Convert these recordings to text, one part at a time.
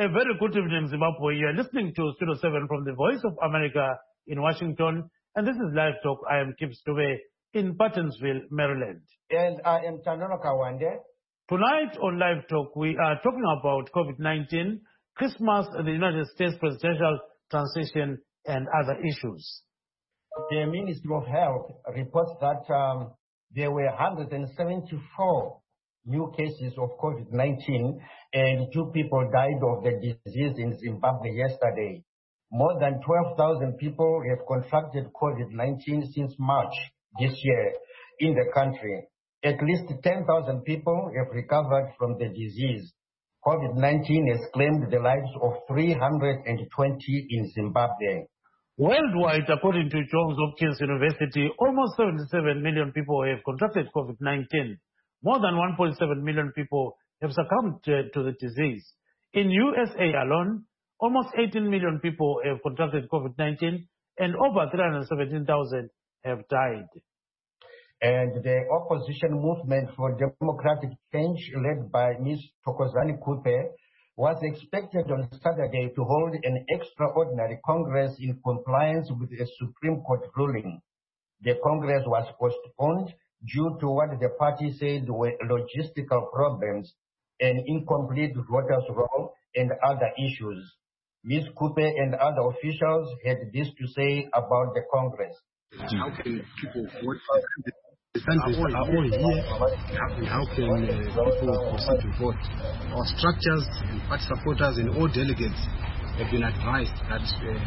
A very good evening, Zimbabwe. You are listening to Studio 7 from the Voice of America in Washington. And this is Live Talk. I am Kip Stube in Pattonsville, Maryland. And I am Tanono Kawande. Tonight on Live Talk, we are talking about COVID-19, Christmas, the United States presidential transition, and other issues. The Ministry of Health reports that there were 174 new cases of COVID-19 and 2 people died of the disease in Zimbabwe yesterday. More than 12,000 people have contracted COVID-19 since March this year in the country. At least 10,000 people have recovered from the disease. COVID-19 has claimed the lives of 320 in Zimbabwe. Worldwide, according to Johns Hopkins University, almost 77 million people have contracted COVID-19. More than 1.7 million people have succumbed to the disease. In USA alone, almost 18 million people have contracted COVID-19 and over 317,000 have died. And the opposition movement for democratic change led by Ms. Thokozani Kupe was expected on Saturday to hold an extraordinary Congress in compliance with a Supreme Court ruling. The Congress was postponed due to what the party said were logistical problems, an incomplete voters' roll, and other issues. Ms. Kupe and other officials had this to say about the Congress. How can people vote? The candidates are all here. How can people proceed to vote? Our structures and party supporters and all delegates have been advised that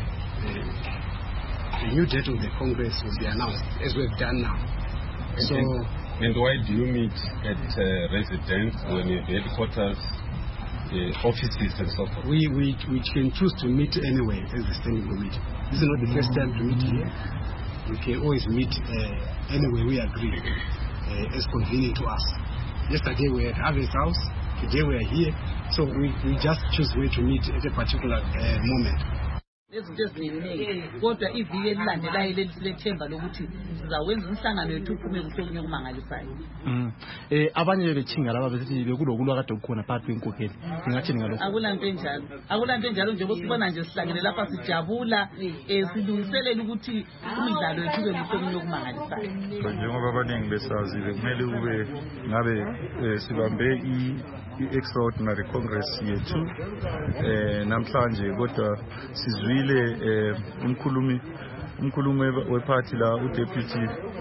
the new date of the Congress will be announced, as we've done now. So, and why do you meet at residence when you have headquarters, offices and so forth? We can choose to meet anywhere as a standing committee. This is not the first time to meet here. We can always meet anywhere we agree as convenient to us. Yesterday we had Harvey's house. Today we are here. So we just choose where to meet at a particular moment. Ezinto eziningi kodwa iviki elilandelayo lelithemba lokuthi sizawenza umhlangano wethu uphume kusokunye okumangalisayo. Abanye bethinga laba besithi bekulokulwa kade kukhona phakathi kwenkokheli. Ngingathini ngalokho? Akulanto enjalo. Akulanto enjalo nje bosibona nje sihlangene lapha sijabula silungiselela ukuthi umdlalo wethu ube kusokunye okumangalisayo. Njengoba abaningi besazi kumele ube ngabe sibambe i-extraordinary congress yethu namhlanje kodwa sizwile umkhulumi wephathi la udeputy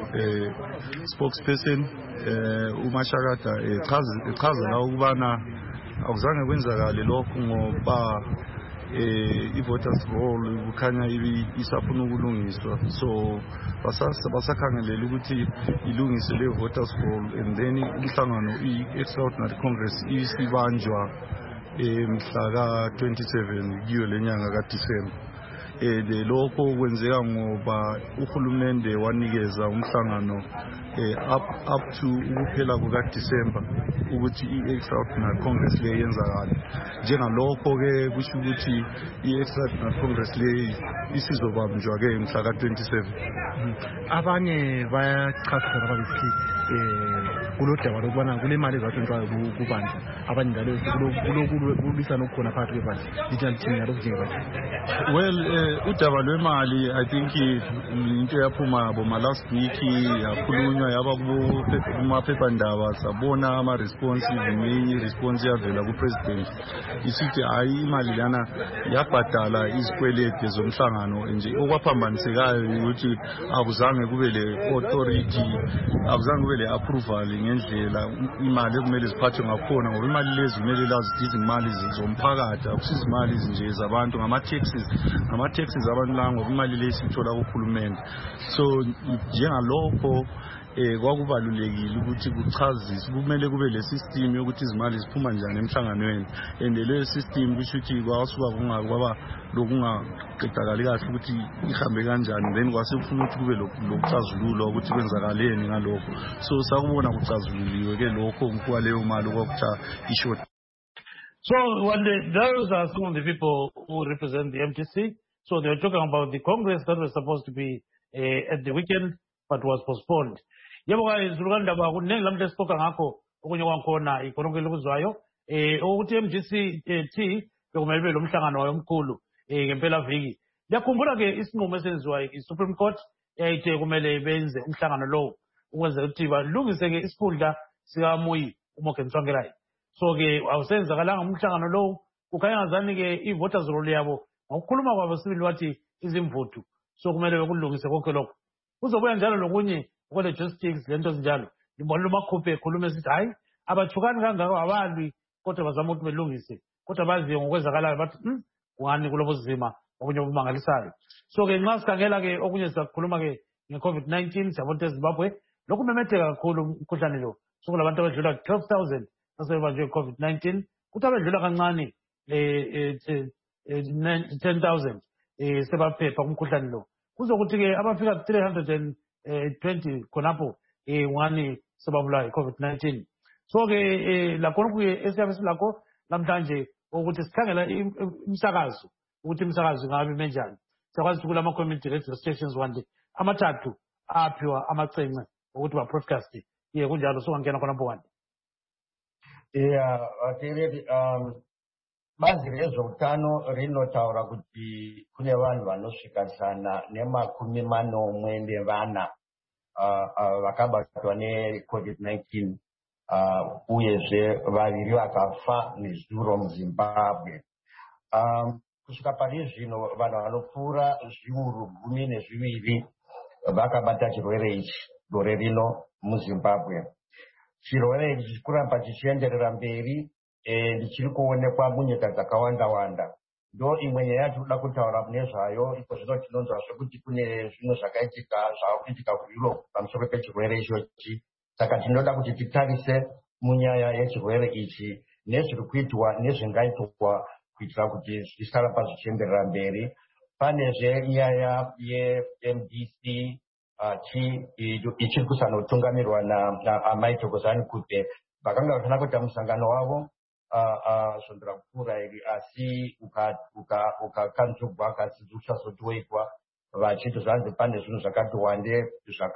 spokesperson uMashakada echaza la ukubana akuzange kwenzakale lokho ngoba i-voters roll kukhanya isafuna ukulungiswa, so basakhangelela ukuthi ilungise le voters roll and then umhlangano i-extraordinary congress isibanjwa mhla ka-27 kiyo lenyanga kaDisemba. Lokho kwenzeka ngoba uhulumende wanikeza umhlangano up to ukuphela kukaDisemba ukuthi i-extraordinary congress le yenzakala. Njengalokho ke kusho ukuthi i-extraordinary congress le isizobanjwa ke mhla ka-27. Abanye bayachasisa ababesithi kulodaba lokubana kule mali ezathintwayo kubandla abanye njalo kulwisana okukhona phakathi kwebandla lithathini ngalokho njengebandla. Well, udaba lwemali I think into yaphuma boma last week yakhulunywa yaba kumaphephandaba sabona ama-responsive ngenye response yavela kupresident isithi hayi imali lana yabhadala izikwelede zomhlangano nje okwaphambanisekayo ukuthi akuzange kube le-authority, akuzange kube le-approval ngendlela imali ekumele ziphathwe ngakhona ngoba imali lezi kumele lazi izimali zomphakathi akusizi imali nje zabantu ngama-taxes abantu la ngoba imali lezi ithola kuhulumende. So njengalokho kwakubalulekile ukuthi kuchaziswe kumele kube le system yokuthi izimali ziphuma njani emhlanganweni and le system kusho ukuthi kwasuka kungakwaba lokungaqedakali kahle ukuthi ihambe kanjani then kwase kufuna ukuthi kube lokucazululwa ukuthi kwenzakaleni ngalokho. So sakubona kucazululiwe ke lokho kwaleyo mali okuthiwa ishort. So those are some of the people who represent the MTC. So they were talking about the Congress that was supposed to be at the weekend but was postponed. Yebo guys, Rwanda ba kunengi lamhle sipoka ngakho okunye kwakhona ikhonokele kuzwayo ukuthi MTC bekumele kube lo mhlangano omkhulu ngempela viki. Ngiyakhumbula ke isinqumo esenziwa i-Supreme Court eyayithe kumele benze umhlangano lowo ukwenzela ukuthi balungise ke isikhundla sikaMuyi uMorgan Tsvangirai. So ke awusenzakalanga umhlangano lowo, kukhanya ngazani ke i-voters roll yabo ngokukhuluma kwabo sibili wathi izimvuthu. So kumele bekulungise konke lokho. Kuzobuya njalo lokunye kwele-logistics lento ezinjalo. Ngibona uMakhuphe ekhuluma esithi hayi abathukani kangako abalwi kodwa bazama ukuthi belungise. Kodwa baziyo ngokwenzakalayo bathi kungani kulobo zima okunye obumangalisayo. So ke nxa sikhangela ke okunye sizakhuluma ke nge-COVID-19 siyabona ukuthi eZimbabwe lokhu memetheka kakhulu umkhuhlane lo. So kulabantu abadlula 12,000 asebebanjwe i-COVID-19 kuthi abadlula kancane 10,000 sebaphepha kumkhuhlane lo. Kuzokuthi ke abafika 320 khonapho ngani sebabulawa i-COVID-19. So ke lakhona kuye esiyabe silakho namhlanje ukuthi sikhangela imsakazo ukuthi imsakazo ingabe menjani. Siyakwazi ukuthi kulama community radio stations wande amathathu aphiwa amacenge ukuthi ba-broadcast kunjalo sokungena khonapho wande. Bazi rezveutano rinotaura kuti kune vanhu vanosvika zana nemakumi manomwe nevana vakabatwa neCOVID-19 uyezve vaviri vakafa nezuro muZimbabwe. Kusvika pari zvino vanhu vanopfuura zviuru 12 vakabata chirwere ichi gore rino muZimbabwe. Chirwere ichi chikuramba chichienderera mberi ndichiri kuonekwa munyika dzakawanda-wanda. Ndo imwe nyaya yatinoda kutaura nezvayo iko zvino tinonzwa zvekuti kune zvinhu zvakaitika zvakuitika kuEurope pamusoro pechirwere ichochi. Saka tinoda kuti titarise munyaya yechirwere ichi nezviri kuitwa nezvingaitwa kuitira kuti zvisaramba zvichienderera mberi. Panezve nyaya yeMDC ichiri kusanotungamirwa naAmai Thokozani Kupe vakanga vachida kuita musangano wavo zvondera kupfuura iri asi ukakanzugwa akasi uchazotoitwa vachiti zvanzi pane zvinhu zvakati wande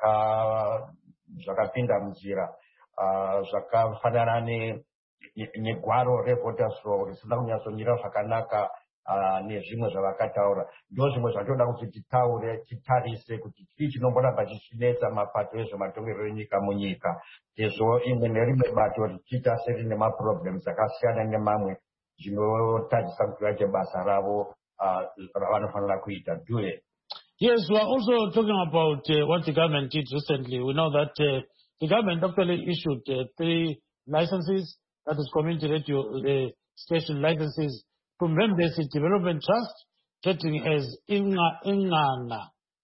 zvakapinda munzira zvakafanana negwaro revoters roll risina kunyatsomira zvakanaka nezvimwe zvavakataura. Ndo zvimwe zvatoda kuti titaure titarise kuti chii chinomboramba chichinetsa mapato ezvematongerero enyika munyika. Sezvo imwe nerimwe bato richiita serine maproblems akasiyana nemamwe zvinotadzisa kuti vaite basa ravo ravanofanira kuita. Do it. Yes, we are also talking about what the government did recently. We know that the government actually issued 3 licenses, that is community radio station licenses, to Mbembesi Development Trust, trading as Inganga.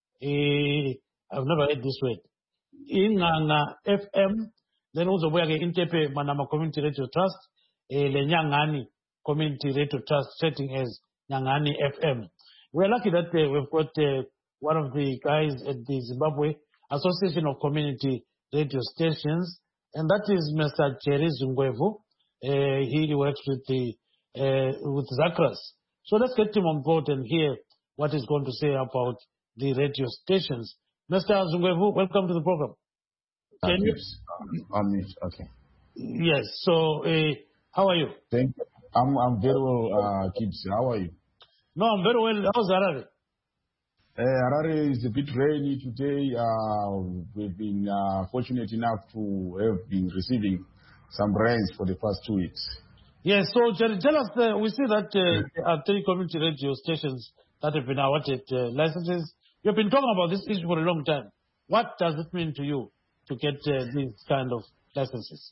I've never heard this word. Inganga FM. Then also we have Intepe Manama Community Radio Trust, Lenyangani Community Radio Trust, trading as Nyangani FM. We are lucky that we've got one of the guys at the Zimbabwe Association of Community Radio Stations, and that is Mr. Jerry Zungwevu. He works with Zakras. So let's get him on board and hear what he's going to say about the radio stations. Mr. Zungwevu, welcome to the program. Thank you. Okay. Yes. So, how are you? Thank you. I'm very well, kids. How are you? No, I'm very well. How's Harare? Harare is a bit rainy today. We've been fortunate enough to have been receiving some rains for the past 2 weeks. Yes, so Jerry, tell us, we see that there are 3 community radio stations that have been awarded licenses. You've been talking about this issue for a long time. What does it mean to you to get these kind of licenses?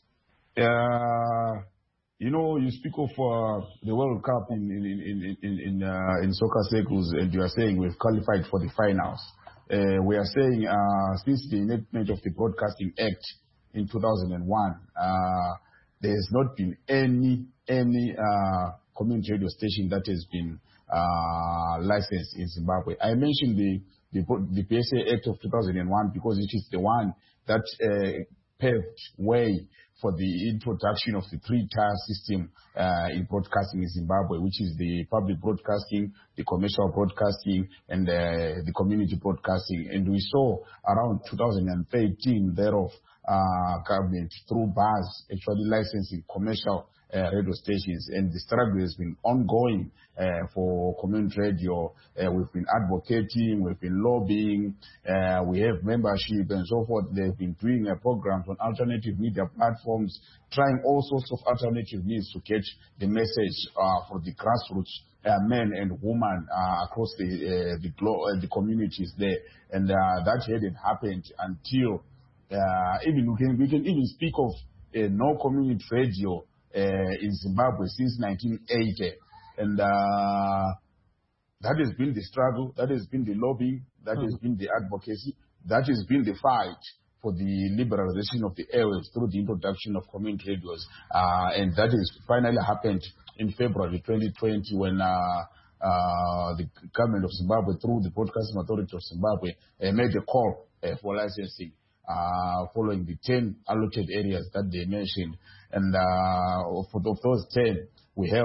You know, you speak of the World Cup in soccer circles, and you are saying we've qualified for the finals. We are saying since the enactment of the Broadcasting Act in 2001, there has not been any community radio station that has been licensed in Zimbabwe. I mentioned the PSA Act of 2001 because it is the one that paved way for the introduction of the 3-tier system in broadcasting in Zimbabwe, which is the public broadcasting, the commercial broadcasting, and the community broadcasting. And we saw around 2013 thereof government through bars actually licensing commercial radio stations, and the struggle has been ongoing for community radio. We've been advocating, we've been lobbying, we have membership and so forth. They've been doing programs on alternative media platforms, trying all sorts of alternative means to get the message for the grassroots men and women across the communities there. And that hadn't happened until we can even speak of no community radio in Zimbabwe since 1980, and that has been the struggle, that has been the lobbying, that has been the advocacy, that has been the fight for the liberalization of the airwaves through the introduction of community radios, and that has finally happened in February 2020 when the government of Zimbabwe, through the Broadcasting Authority of Zimbabwe, made a call for licensing following the 10 allocated areas that they mentioned. And for those 10, we have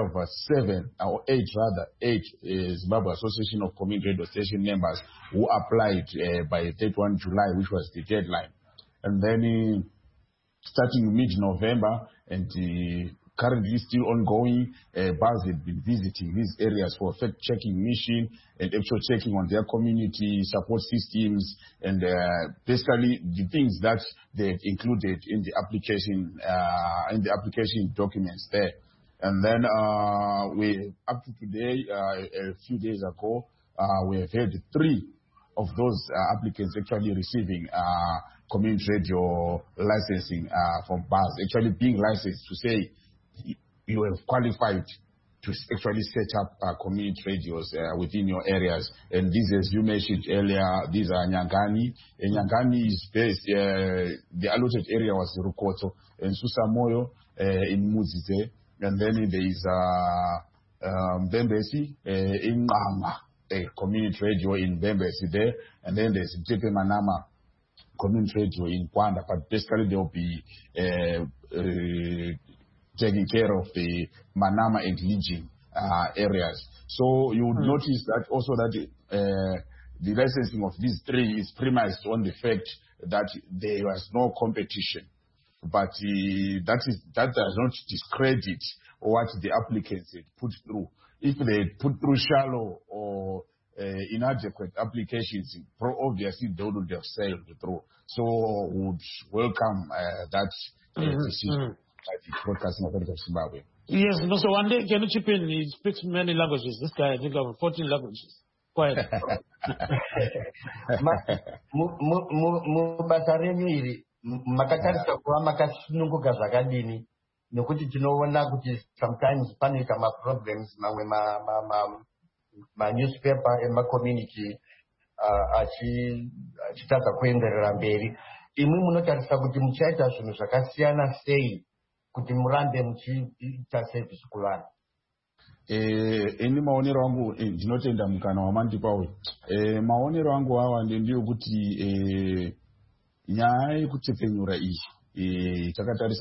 8 Zimbabwe Association of Community Radio Station members who applied by 31 July, which was the deadline. And then starting mid-November and currently still ongoing, bars have been visiting these areas for fact-checking mission and actual checking on their community support systems and basically the things that they've included in the application documents there. And then we up to today, a few days ago, we have had 3 of those applicants actually receiving community radio licensing from bars, actually being licensed to say you have qualified to actually set up community radios within your areas. And these, as you mentioned earlier, these are Nyangani. And Nyangani is based, the allotted area was Rukoto, and Susamoyo in Muzize. And then there is Mbembesi in Ngama, a community radio in Mbembesi there. And then there's Tepe Manama community radio in Kwanda. But basically there will be taking care of the Manama and Legion areas. So you would notice that also that the licensing of these 3 is premised on the fact that there was no competition. But that does not discredit what the applicants had put through. If they had put through shallow or inadequate applications, obviously they would have sailed through. So would welcome that decision. The Broadcasting Authority of Zimbabwe. Yes, no, so one day, can you chip in? He speaks many languages. This guy, I think, over 14 languages. Quiet. Mubasa renyu iri makatarisa kuva makasununguka zvakadini nekuti tinoona kuti sometimes panoita maproblems mamwe manewspaper emacommunity achitadza kuenderera mberi. Imwe munotarisa kuti muchaita zvinhu zvakasiyana sei kuti murambe muchiita service kuvanhu? Ini maonero angu ndinotenda mukana wamandipa uyu. Maonero angu awa ndiyo kuti nyaya yekutepfenyura iyi takatarisa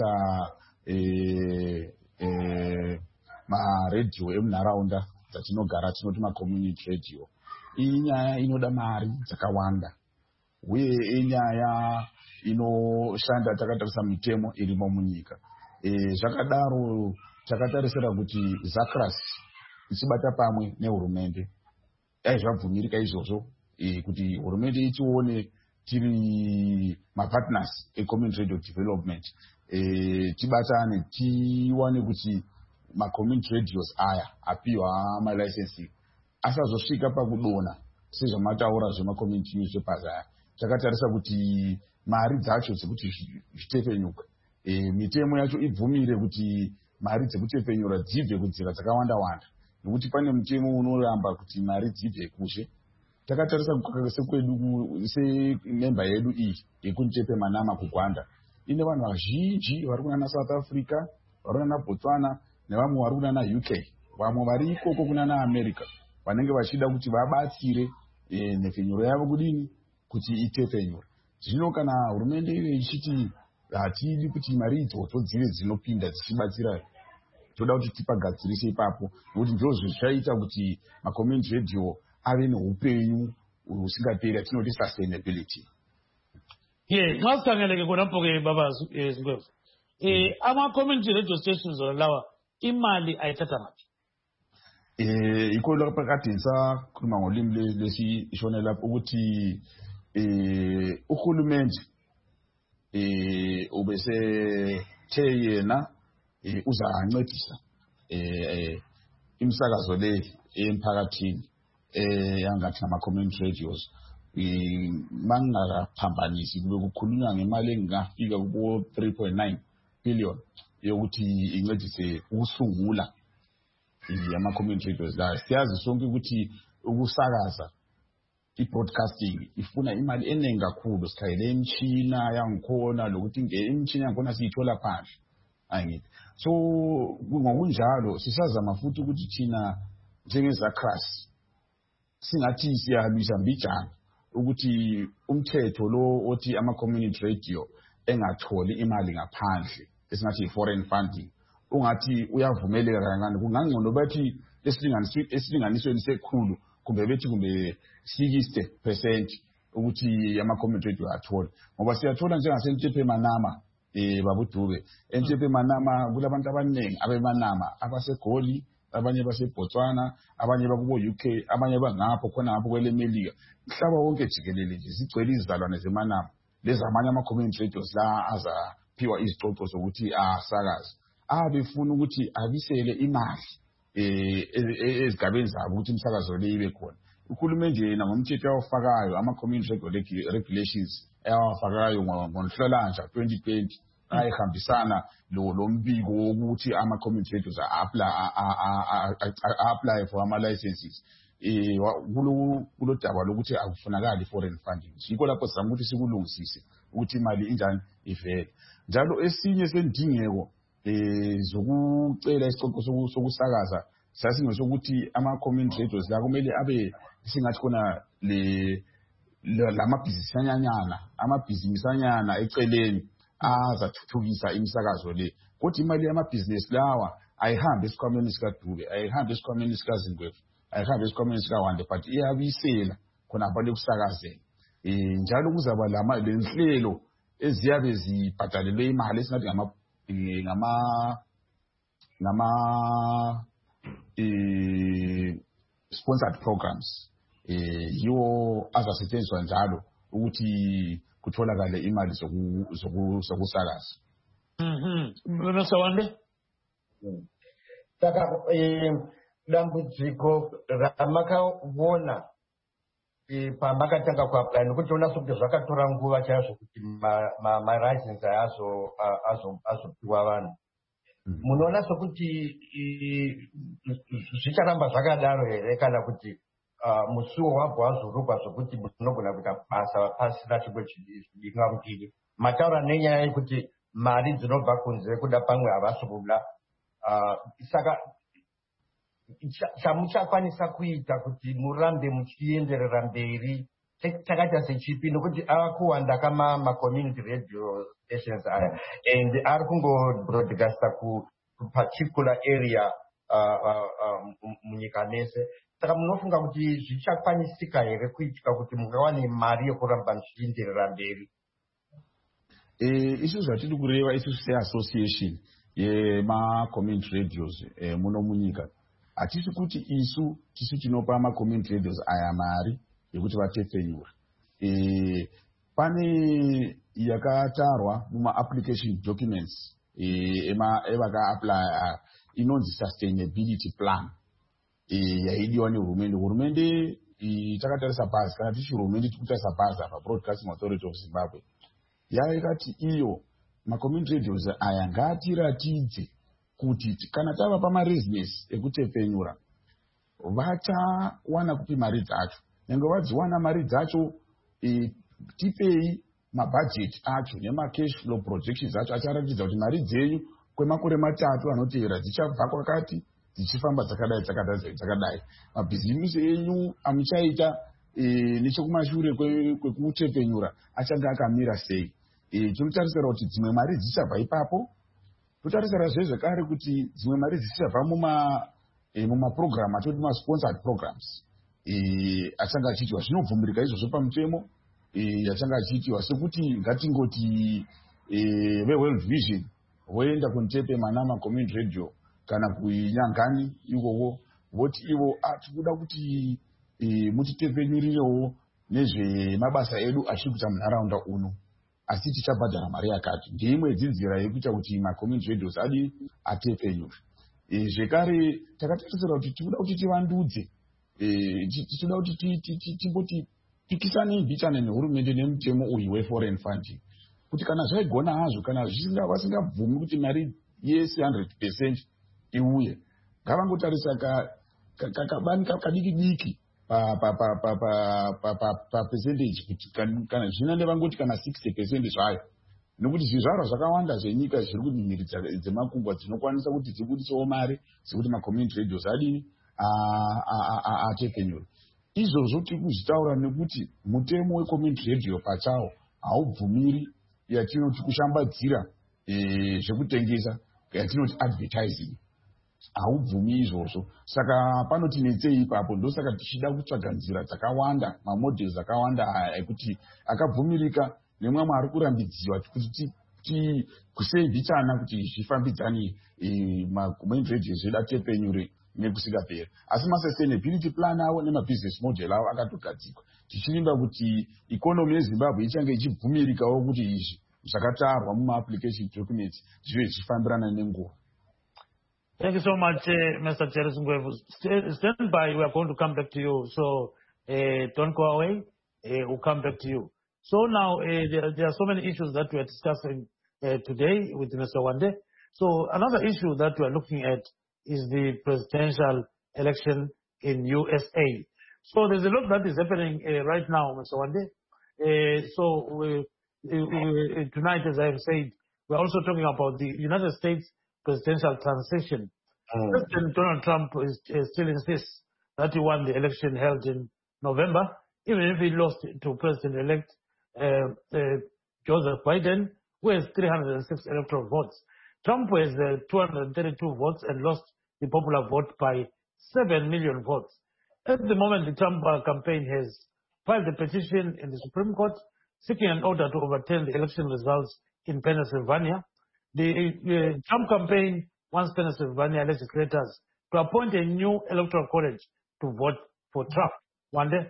maredhiyo emunharaunda dzatinogara tinoti macommunity radio. Iyi nyaya inoda mari dzakawanda uye inyaya inoshanda takatarisa mitemo irimo munyika. Zvakadaro takatarisira kuti Zacras ichibata pamwe nehurumende zvabvumirika izvozvo kuti hurumende ichione tiri mapartners ecommunity radio development, tibatane tiwane kuti macommunity radios aya apiwa malicensing asazosvika pakudona sezvamataura zvemacommunity newspapers aya. Takatarisa kuti mari dzacho dzekuti zvitefenyuka, mitemo yacho ibvumire kuti mari dzekutefenyura dzibve kunzira dzakawanda wanda, nokuti pane mutemo unoramba kuti mari dzibve kushe. Takatarisa sekwedu sememba yedu iyi yekunitepe Manama kuGwanda ine vanhu vazhinji vari kunana South Africa, vari kunana Botswana nevamwe vari kunana UK, vamwe vari ikoko kunana America, vanenge vachida kuti vabatsire nhefenyuro yavo kudini kuti itefenyure. Zvino kana hurumende iyo ichiti hatidi kuti mari idzodzo dzive dzinopinda dzichibatsira. Toda kuti tipagadzirise ipapo nokuti ndizvo zvichaita kuti macommunity radio ave neupenyu husingaperi, atinoti sustainability. Ngasikhangeleke khonapho-ke baba Zingwevu. Ama-community radio stations lawa imali ayithatha ngaphi? Ikho lapha kade ngisakhuluma ngolimi lesishone lapho ukuthi uhulumende ubesethe yena uzancedisa imisakazo le emphakathini yangathi nama-community radios. Mangingaphambanisi kube kukhulunywa ngemali engafika kubo 3.9 billion yokuthi incedise ukusungula ama-community radios la. Siyazi sonke ukuthi ukusakaza i-broadcasting ifuna imali eningi kakhulu. Sikhayele imishina yangikhona lokuthi imishina yangikhona siyithola phandle angithi. So ngokunjalo sisazama futhi ukuthi thina njengezakras singathi siyahambisa mbijana ukuthi umthetho lo othi ama-community radio engatholi imali ngaphandle esingathi i-foreign funding ungathi uyavumeleka kancane. Kungangcono bathi esilinganisweni sekhulu kumbe bethi kumbe 60% ukuthi ama-community radio athole, ngoba siyathola njengaseNtshephe Manama babudube. eNtshephe Manama kulabantu abaningi abemanama abaseGoli, abanye baseBotswana, abanye bakubo UK, abanye bangapho khona ngapho kwelemelika. Mhlaba wonke jikelele nje sigcwele izizalwane zemanama. Lezi amanye ama-community radios la azaphiwa izicoco zokuthi asakaze befuna ukuthi abisele imali ezigabeni zabo ukuthi imsakazo le ibe khona. Uhulumende yena ngomthetho awufakayo ama-community radio regulations awafakayo ngoNhlolanja 2020 ayihambisana lo mbiko wokuthi ama-community radios apply for ama-licenses. Kulo daba lokuthi akufunakali foreign funding. Yikho lapho sizama ukuthi sikulungisise ukuthi imali injani ivele. Njalo esinye sendingeko zokucela isicoco sokusakaza sasingesokuthi ama-community radios la kumele abe singathi khona amabhizinisanyana eceleni azathuthukisa imisakazo le. Kodwa imali yamabhizinisi lawa ayihambi esikhwameni sikaDube, ayihambi esikhwameni sikaZingwevu, ayihambi esikhwameni sikaWande, but iyabisela khona abantu ekusakazeni. Njalo kuzaba lenhlelo eziyabe zibhadalelwe imali esingathi sponsored programs. Yiwo azasetshenziswa njalo ukuthi kutholakale imali zokusakaza. Mr. Wande? Saka dambudziko ramakavona pamakatanga kuapply nokuti unasokuti zvakatora nguva chaizvo kuti maricense azopiwa vanhu. Munoona sokuti zvicharamba zvakadaro here kana kuti musuwo wabvo wazorugwa zvokuti munogona kuita basa pasina chimwe chingamukiri? Mataura nenyaya yekuti mari dzinobva kunze kuda pamwe havasi kuda. Saka chamuchakwanisa kuita kuti murambe muchienderera mberi chakaita sechipi? Nokuti akuwanda kama-community radio stations aya and ari kungo-broadcasta particular area munyika nese. Saka munofunga kuti zvichakwanisika here kuitika kuti mungawane mari yekuramba muchienderera mberi? Isu zvatiri kureva isu seassociation yema-community radios muno munyika, hatisi kuti isu tisu tinopa ama-community radios aya mari yekuti vatefenyura. Pane yakatarwa muma-application documents evaka-apply inonzi sustainability plan yaidiwa nehurumende. Hurumende takatarisa bhazi, kana tichi hurumende tikutarisa bhazi apa Broadcasting Authority of Zimbabwe yaikati iyo ma-community radios aya ngatiratidze kuti kana tava pama-residence ekutefenyura vachawana kupi mari dzacho. Nenge vadziwana mari dzacho tipei mabudget acho nema-cash flow projections acho acharatidza kuti mari dzenyu kwemakore 3 anotevera dzichabva kwakati dzichifamba dzakadai. Mabhizimusi enyu amuchaita nechekumashure kwekutefenyura achange akamira sei. tinotarisira kuti dzimwe mari dzichabva ipapo. Totarisira zvekare kuti dzimwe mari dzichabva mumaprogram atoti ma-sponsored programs achanga achiitwa. Zvinobvumirika izvozvo pamutemo yachanga achiitwa, sekuti ngatingoti veWorld Vision voenda kuntepe Manama Community Radio kana kuinyangani ikowo voti ivo tikuda kuti mutitepenurirewo nezvemabasa edu achiri kuita munharaunda uno, asi tichabhadhara mari yakati. Ndeimwe dzinzira yekuita kuti ma-community radios atepenyure. Zvekare takatarisira kuti tikuda kuti tivandudze, tikuda kuti timboti tikisanei mbichana nehurumende nemutemo uyu we-foreign funding, kuti kana zvaigona hazvo, kana vasingabvumi kuti mari yese 100% iuye, ngavangotarisa kabani kadiki diki pa percentage, kuti kana zvinande vangoti kana 60% zvayo, nokuti zvizvarwa zvakawanda zvenyika zviri kumhiri dzemakungwa dzinokwanisa kuti dzibudisewo mari dzekuti ma-community radios atepenyure. Izvozvo tiri kuzvitaura nekuti mutemo we-community radio pachawo haubvumiri yatinoti kushambadzira zvekutengesa, yatinoti advertising, haubvumi izvozvo. Saka panotinetsei ipapo. Ndosaka tichida kutsvaga nzira dzakawanda, mamodels akawanda ekuti akabvumirika nemwamwe ari kurambidziwa kuti kusevhichana kuti zvifambidzane ma-community radios zvedu atepenyure nekusingaperi. Asi ma-sustainability plan avo nema-business model avo akatogadzikwa. Tichirimba kuti ikonomi yeZimbabwe ichange ichibvumirikawo kuti izvi zvakatarwa muma-application documents zvive zvichifambirana nenguva. Thank you so much, Mr. Charles Ngwevu. Stand by, we are going to come back to you. So don't go away, we'll come back to you. So now there are so many issues that we are discussing today with Mr. Wande. So another issue that we are looking at is the presidential election in USA. So there's a lot that is happening right now, Mr. Wande. Tonight, as I have said, we're also talking about the United States presidential transition. President Donald Trump still insists that he won the election held in November, even if he lost to President-elect Joseph Biden, who has 306 electoral votes. Trump has 232 votes and lost the popular vote by 7 million votes. At the moment, the Trump campaign has filed a petition in the Supreme Court seeking an order to overturn the election results in Pennsylvania. The Trump campaign wants Pennsylvania legislators to appoint a new electoral college to vote for Trump. Wande?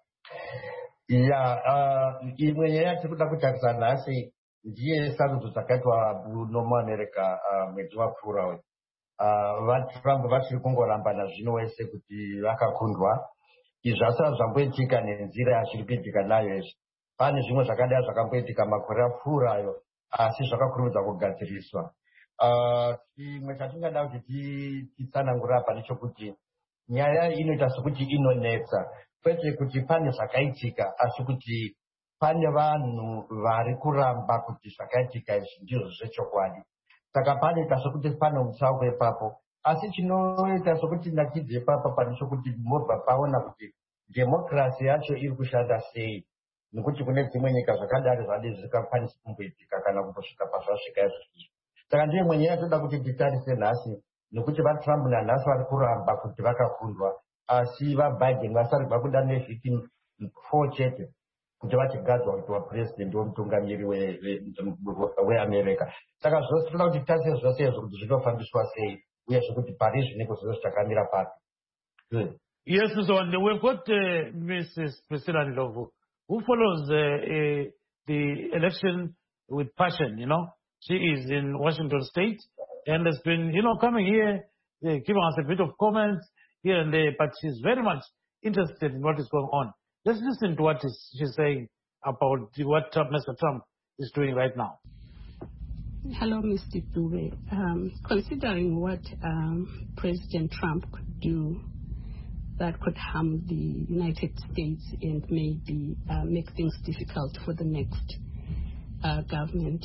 Imwe yatikuda kutarisa nhasi ndiye sarudzo dzakaitwa muAmerica mwedzi wapfuura uyu. VaTrump vachiri kungorambana zvino wese kuti vakakundwa. Izvi zvasara zvamboitika nenzira yachiri kuitika nayo izvi. Pane zvimwe zvakadai zvakamboitika makore apfuurayo, asi zvakakurumidza kugadziriswa. Chimwe chatingada kuti titsanangura apa ndechekuti nyaya inoita sekuti inonetsa, kwete kuti pane zvakaitika, asi kuti pane vanhu vari kuramba kuti zvakaitika izvi ndizvo zvechokwadi. Saka panoita sekuti pane mutsauko ipapo, asi chinoita sekuti ndachibve ipapo pane chekuti mobva paona kuti dhemokirasi yacho iri kushanda sei, nekuti kune dzimwe nyika zvakadaro zvadi zvisingakwanisi kumboitika kana kumbosvika pazvasvika izvozvo. Saka ndiye mwenye yatoda kuti titarise nhasi, nekuti vaTrump nanhasi vari kuramba kuti vakakundwa, asi vaBiden vasarigwa kuda nevhiki 4 chete kuti vachigadzwa kuti vapurezidendi womutungamiri weAmerica. Saka zvose toda kuti titarise zvose izvo kuti zvinofambiswa sei, uyezve kuti pari zvinenge zvose zvichakamira papi. Yes, Mr. Wande, we've got Mrs. Priscilla Ndlovu, who follows the election with passion, you know. She is in Washington State and has been, coming here, giving us a bit of comments here and there, but she's very much interested in what is going on. Let's listen to what she's saying about what Mr. Trump is doing right now. Hello, Mr. Dube. Considering what President Trump could do that could harm the United States and maybe make things difficult for the next government,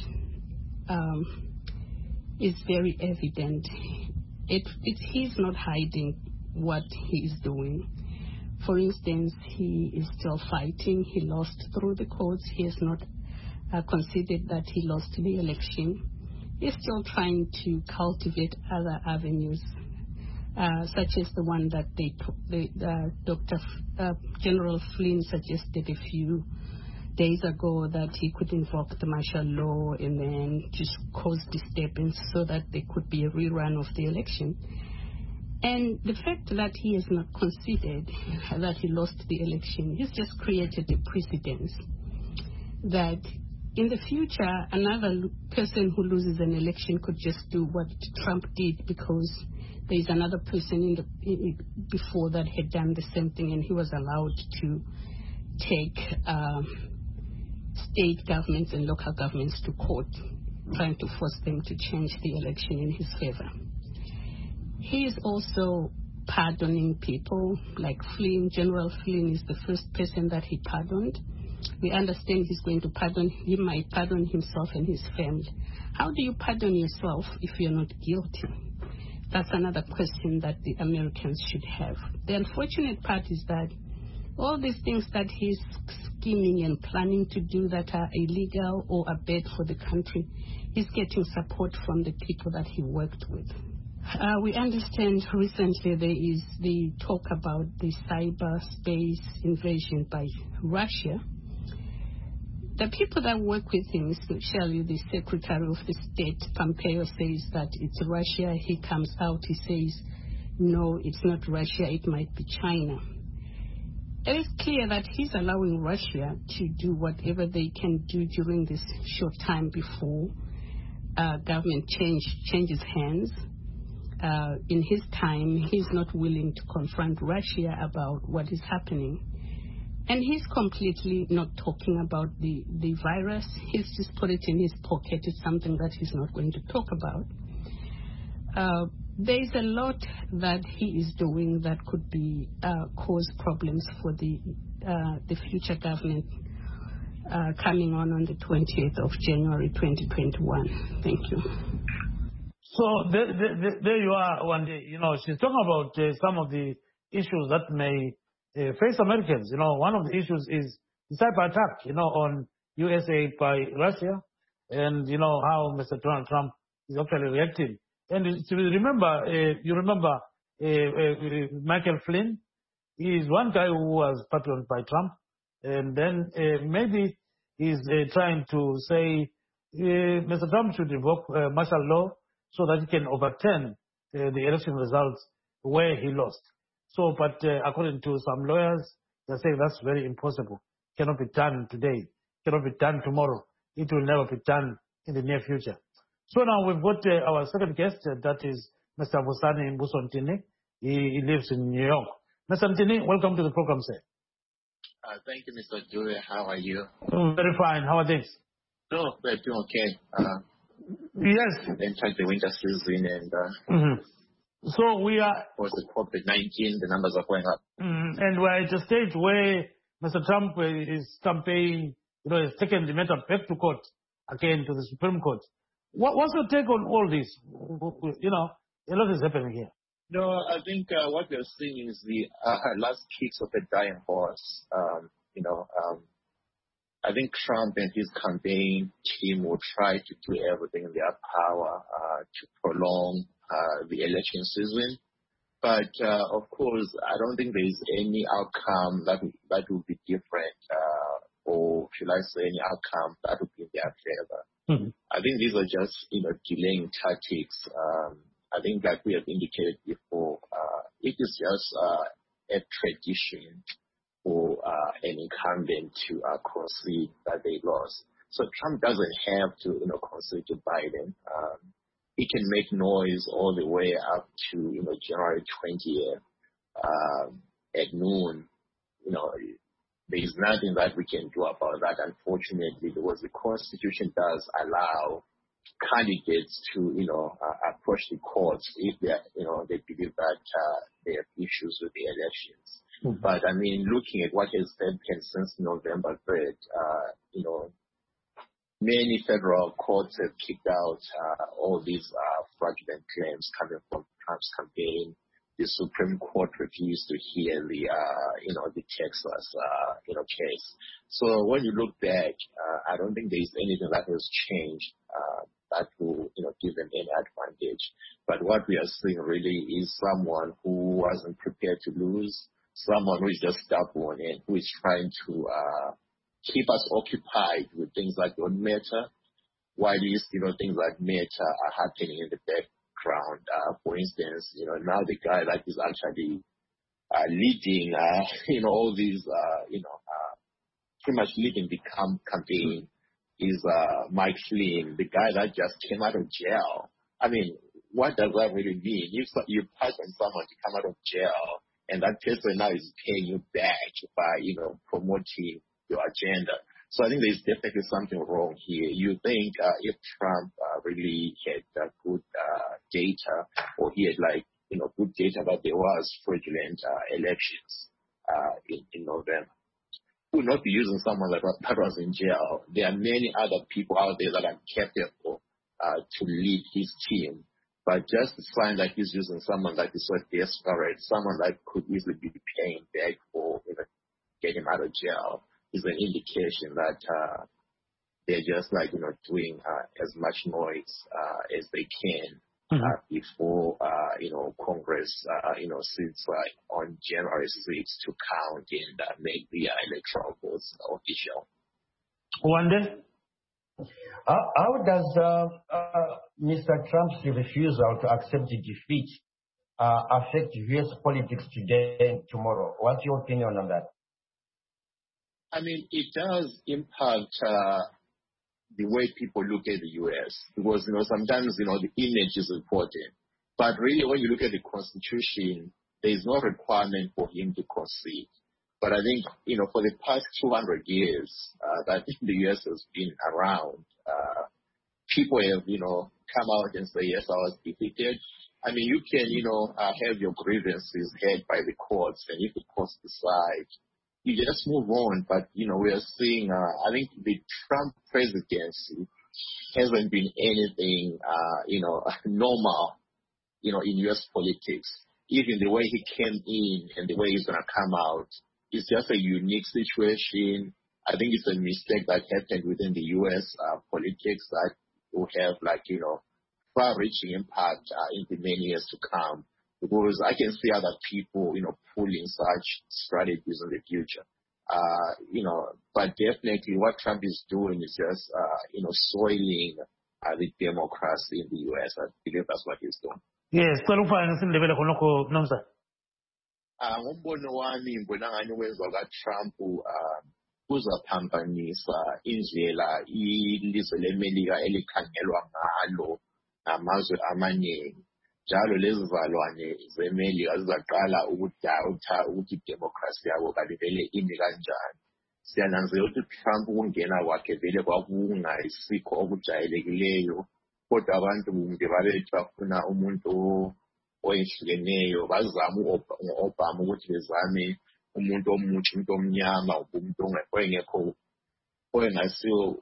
it's very evident. He's not hiding what he is doing. For instance, he is still fighting. He lost through the courts. He has not conceded that he lost the election. He's still trying to cultivate other avenues, such as the one that General Flynn suggested a few days ago, that he could invoke the martial law and then just cause disturbance so that there could be a rerun of the election. And the fact that he has not conceded that he lost the election, he's just created a precedent that in the future, another person who loses an election could just do what Trump did, because there is another person before that had done the same thing, and he was allowed to take state governments and local governments to court, trying to force them to change the election in his favor. He is also pardoning people like Flynn. General Flynn is the first person that he pardoned. We understand he's going to pardon. He might pardon himself and his family. How do you pardon yourself if you're not guilty? That's another question that the Americans should have. The unfortunate part is that all these things that he's scheming and planning to do that are illegal or are bad for the country, he's getting support from the people that he worked with. We understand recently there is the talk about the cyberspace invasion by Russia. The people that work with him, especially the Secretary of the State, Pompeo, says that it's Russia. He comes out, he says, no, it's not Russia, it might be China. It is clear that he's allowing Russia to do whatever they can do during this short time before government changes hands. In his time, he's not willing to confront Russia about what is happening. And he's completely not talking about the virus. He's just put it in his pocket. It's something that he's not going to talk about. There's a lot that he is doing that could be cause problems for the future government coming on the 20th of January 2021. Thank you. So there you are one day. She's talking about some of the issues that may face Americans. One of the issues is the cyber attack, on USA by Russia, and how Mr. Donald Trump is actually reacting. And you remember Michael Flynn. He is one guy who was pardoned by Trump, and then maybe he's trying to say Mr. Trump should invoke martial law so that he can overturn the election results where he lost. So, but according to some lawyers, they're saying that's very impossible. Cannot be done today. Cannot be done tomorrow. It will never be done in the near future. So now we've got our second guest, that is Mr. Vusani Mbusontini. He lives in New York. Mr. Ntini, welcome to the program, sir. Thank you, Mr. Dube. How are you? Very fine. How are things? No, we're doing okay. Yes. Entered the winter season and so we are. Of course, the COVID-19, the numbers are going up. And we're at a stage where Mr. Trump is campaigning, has taken the matter back to court, again to the Supreme Court. What's your take on all this? A lot is happening here. No, I think what we're seeing is the last kicks of a dying horse. I think Trump and his campaign team will try to do everything in their power to prolong the election season. But, of course, I don't think there is any outcome that will be different, or should I say any outcome that will be in their favor. I think these are just, delaying tactics. I think like we have indicated before, it is just a tradition for an incumbent to concede that they lost. So Trump doesn't have to, concede to Biden. He can make noise all the way up to, January 20th at noon. There is nothing that we can do about that, unfortunately, because the Constitution does allow candidates to, approach the courts if they believe that they have issues with the elections. But I mean, looking at what has happened since November 3rd, many federal courts have kicked out all these fraudulent claims coming from Trump's campaign. the Supreme Court refused to hear the Texas, case. So when you look back, I don't think there's anything that has changed that will, give them any advantage. But what we are seeing really is someone who wasn't prepared to lose, someone who is just stubborn and who is trying to keep us occupied with things that don't matter, while these, things that matter are happening in the background. For instance, now the guy that is actually leading, all these, pretty much leading the campaign is Mike Flynn, the guy that just came out of jail. I mean, what does that really mean? If you pass on someone to come out of jail and that person now is paying you back by, promoting your agenda. So I think there's definitely something wrong here. You think if Trump really had good data, or he had good data that there was fraudulent elections in November, would not be using someone that was in jail. There are many other people out there that are capable to lead his team. But just to find that he's using someone that is so desperate, someone that could easily be paying back for getting him out of jail, is an indication that they're just doing as much noise as they can before Congress sits on January 6th to count and make the electoral votes official. Wanda? How does Mr. Trump's refusal to accept the defeat affect U.S. politics today and tomorrow? What's your opinion on that? I mean, it does impact the way people look at the U.S. because, sometimes, the image is important. But really, when you look at the Constitution, there is no requirement for him to concede. But I think, for the past 200 years that the U.S. has been around, people have, come out and say, yes, I was defeated. I mean, you can, have your grievances heard by the courts, and if the courts decide, you just move on. But, we are seeing, I think the Trump presidency hasn't been anything, normal, in U.S. politics. Even the way he came in and the way he's going to come out is just a unique situation. I think it's a mistake that happened within the U.S. Politics that will have, far-reaching impact in the many years to come. Because I can see other people, pulling such strategies in the future. But definitely what Trump is doing is just, soiling the democracy in the U.S. I believe that's what he's doing. Yes, ngombono wami ngibona ngani ukwenziwa kaTrump kuzaphambanisa indlela ilizwe leMelika elikhangelwa ngalo namazwe amaningi. Njalo lezi zalwane zeMelika zizaqala ukudawutha ukuthi idemocracy yabo kalivele imi kanjani. Siyananzela ukuthi Trump ukungena kwakhe vele kwakungayisikho okujayelekileyo, kodwa abantu kumbe babethi bafuna umuntu oyehlukeneyo, bazama u-Obama ukuthi bezame umuntu omutsha, umuntu omnyama, umuntu ongekho oyengasiyo,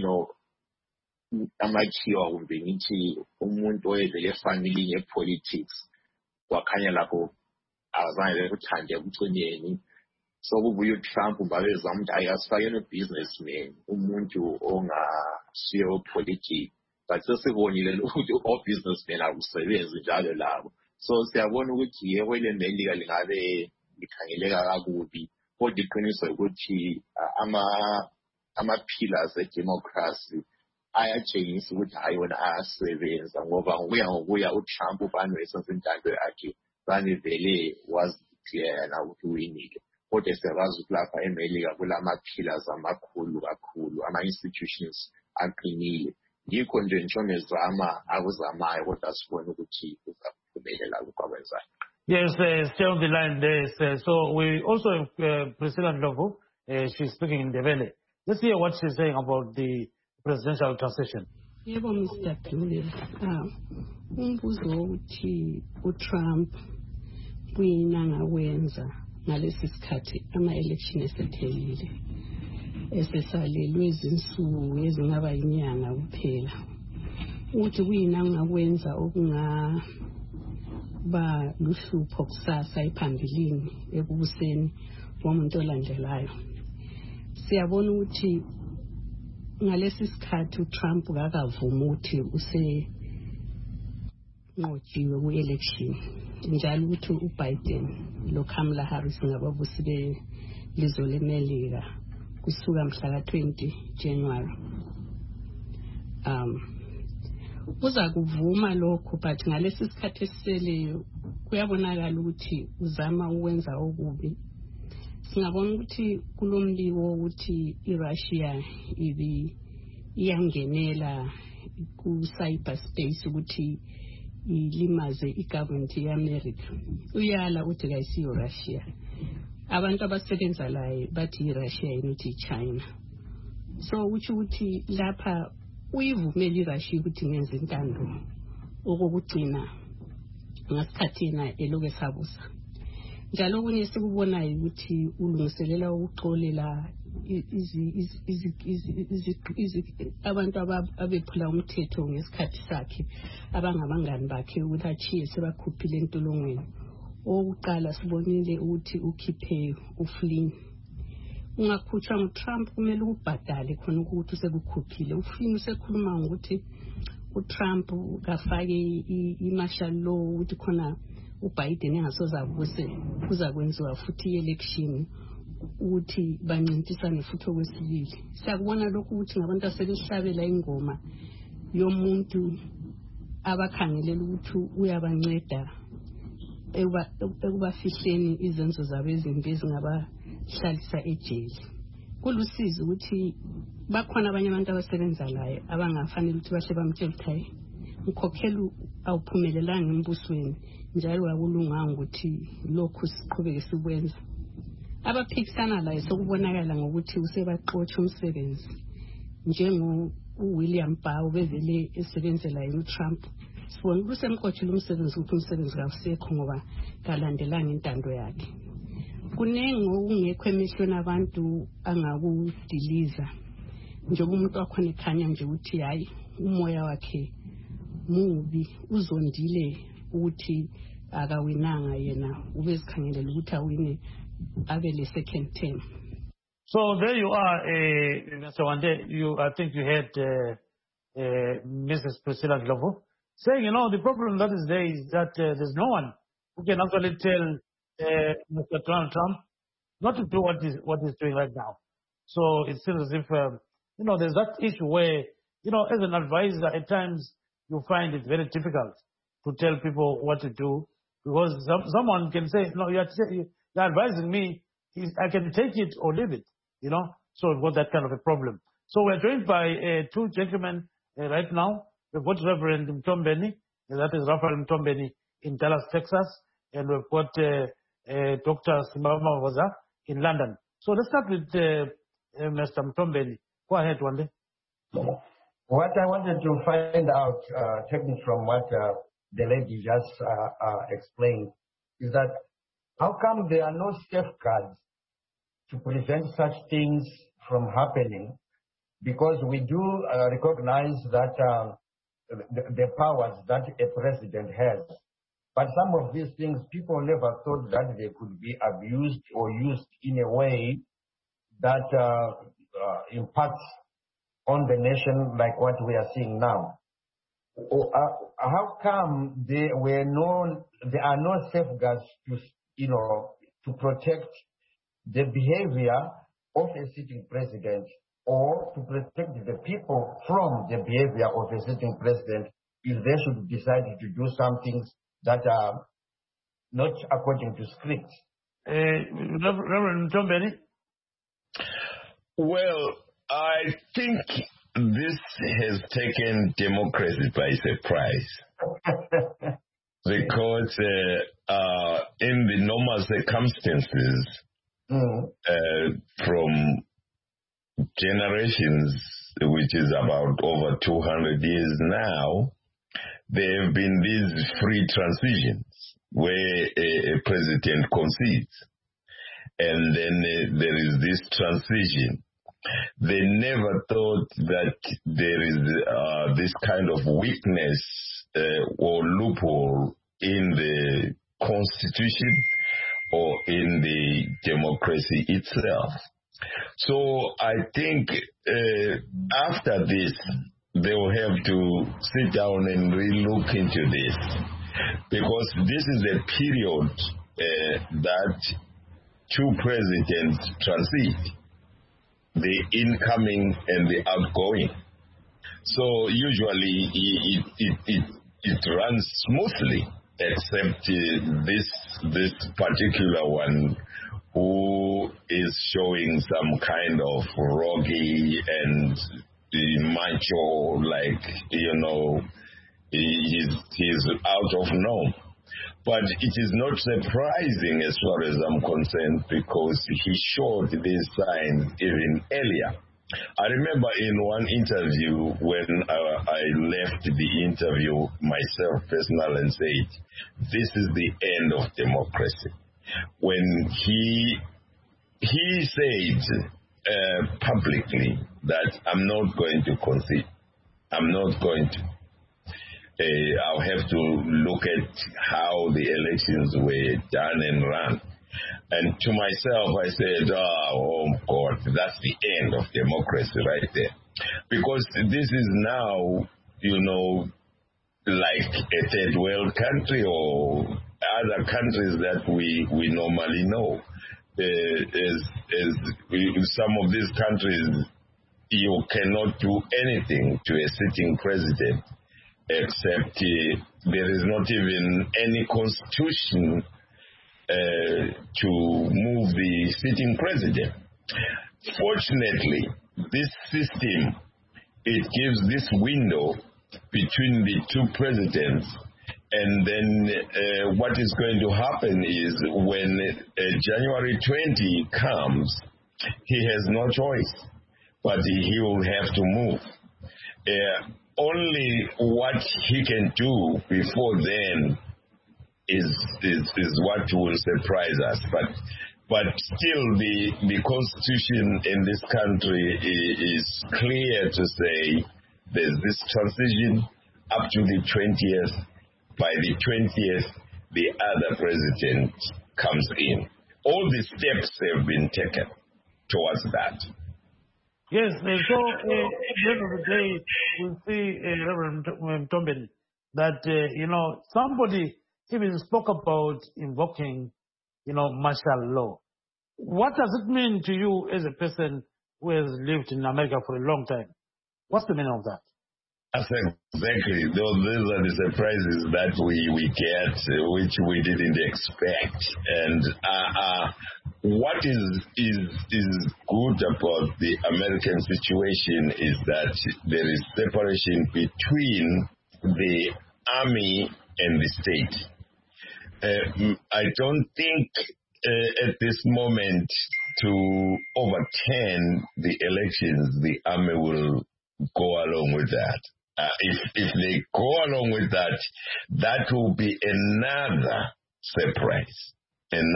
amakhiwa kumbe ngithi umuntu oyevele efamilini ye-politics wakhanya lakho azange bekuthande ekucineni. So kubuye uTrump babezama ukuthi hayi asifakeni u-businessman, umuntu ongasiyo politics. But sesibonile ukuthi o-businessmen akusebenzi njalo labo. So siyabona ukuthi yebo leMelika lingabe likhangeleka kakubi, kodwa iqiniso ukuthi ama-pillars e-democracy ayatshengisa ukuthi hayi wona ayasebenza, ngoba ngokuya uTrump ufana wesenza intando yakhe bani vele wazideclare na ukuthi uyinile. Kodwa siyabazi ukuthi lapha eMelika kulama-pillars amakhulu kakhulu, ama-institutions aqinile. Yikho nje nje ezama akuzamayo kodwa sibone ukuthi uzaphumelela ukwenzayo. Yes, stay on the line there. So we also have President Ndlovu. She's speaking in Ndebele. Let's hear what she's saying about the presidential transition. Yebo Mr. Dube, umbuzo wokuthi uTrump kuyini angawenza ngalesi sikhathi ama-election esephelile, esesalelwe izinsuku ezingaba inyanga kuphela, ukuthi kuyini angakwenza ba luhlupho kusasa iphambilini ekubuseni womuntu olandelayo. Siyabona ukuthi ngalesi sikhathi uTrump akavuma ukuthi usenqotshiwe ku-election, njalo ukuthi uBiden loKamala Harris ngababusi belizwe leMelika kusuka mhla ka-20 January. Uza kuvuma lokho, but ngalesi sikhathi esiseleyo kuyabonakala ukuthi uzama ukwenza okubi. Singabona ukuthi kulombiko ukuthi iRussia iyangenela ku-cyberspace ukuthi ilimaze igovernment yeAmerica. Uyala uthi kayisiyo Russia. Abantu abasebenza laye bathi iRussia yinothi iChina. So ukuthi lapha uyivumela iRussia ukuthi ngenze intando okugcina ngasikhathi yena eloke sabusa. Njalo okunye sikubonayo ukuthi ulungiselela ukuxolela abantu abephula umthetho ngesikhathi sakhe abangabangani bakhe ukuthi achiye sebakhuphile entolongweni. Okuqala sibonile ukuthi ukhiphe uFlynn. Ungakhutshwa nguTrump kumele ubhadale khona ukuthi usekukhuphile. uFlynn usekhuluma ukuthi uTrump kafake i-martial law ukuthi khona uBiden engasoze abuse kuza kwenziwa futhi i-election ukuthi bancintisane futhi okwesibili. Siyakubona lokhu ukuthi ngabantu asebehlabela ingoma yomuntu abakhangelela ukuthi uyabanceda ekubafihleni izenzo zabo ezimbi ezingabahlalisa ejele. Kulusizi ukuthi bakhona abanye abantu abasebenza laye abangafanele ukuthi bahle bamtshele ukuthi umkhokheli awuphumelelanga embusweni njalo akulunganga ukuthi lokhu siqhubeke sikwenza. Abaphikisana laye sokubonakala ngokuthi usebaxotsha umsebenzi njengoWilliam Barr bevele esebenzela yena uTrump. Sibona ukuthi usemxotshile umsebenzi ukuthi umsebenzi kawusekho ngoba kalandelanga intando yakhe. Kunengi okungekho emehlweni abantu angakudiliza njengoba umuntu wakhona ekhanya nje ukuthi hayi umoya wakhe mubi uzondile ukuthi akawinanga yena ubezikhangelela ukuthi awine abe le second term. So there you are, Mr. Wande. I think you heard Mrs. Priscilla Glovo saying, the problem that is there is that there's no one who can actually tell Mr. Donald Trump not to do what he's doing right now. So it seems as if, there's that issue where, as an advisor, at times you find it very difficult to tell people what to do because someone can say, no, you're advising me, I can take it or leave it, So we've got that kind of a problem. So we're joined by two gentlemen right now. We've got Reverend Mtombeni, that is Raphael Mtombeni in Dallas, Texas, and we've got Dr. Simbama Waza in London. So let's start with Mr. Mtombeni. Go ahead, Wande. What I wanted to find out, taking from what the lady just explained, is that how come there are no safeguards to prevent such things from happening? Because we do recognize that the powers that a president has. But some of these things, people never thought that they could be abused or used in a way that impacts on the nation like what we are seeing now. How come there are no safeguards to protect the behavior of a sitting president or to protect the people from the behavior of a sitting president if they should decide to do some things that are not according to script? Reverend Mtombeni? Well, I think this has taken democracy by surprise. Because in the normal circumstances, from generations, which is about over 200 years now, there have been these free transitions where a president concedes. And then there is this transition. They never thought that there is this kind of weakness or loophole in the constitution or in the democracy itself. So I think after this, they will have to sit down and re-look into this, because this is a period that two presidents transit, the incoming and the outgoing. So usually it runs smoothly, except this particular one, who is showing some kind of rocky and macho, like, he's out of norm. But it is not surprising as far as I'm concerned, because he showed these signs even earlier. I remember in one interview when I left the interview myself personally and said, this is the end of democracy. When he said publicly that I'm not going to concede, I'm not going to. I'll have to look at how the elections were done and run. And to myself, I said, oh God, that's the end of democracy right there. Because this is now, like a third world country or other countries that we normally know. As some of these countries, you cannot do anything to a sitting president, except there is not even any constitution to move the sitting president. Fortunately, this system, it gives this window between the two presidents, and then what is going to happen is when January 20 comes, he has no choice, but he will have to move. Only what he can do before then is what will surprise us. But still, the constitution in this country is clear to say there's this transition up to the 20th. By the 20th, the other president comes in. All the steps have been taken towards that. Yes, so at the end of the day, we see, Reverend Tombeni, that, somebody even spoke about invoking, martial law. What does it mean to you as a person who has lived in America for a long time? What's the meaning of that? Exactly. These are the surprises that we get, which we didn't expect. And what is good about the American situation is that there is separation between the army and the state. I don't think at this moment to overturn the elections, the army will go along with that. If they go along with that, that will be another surprise in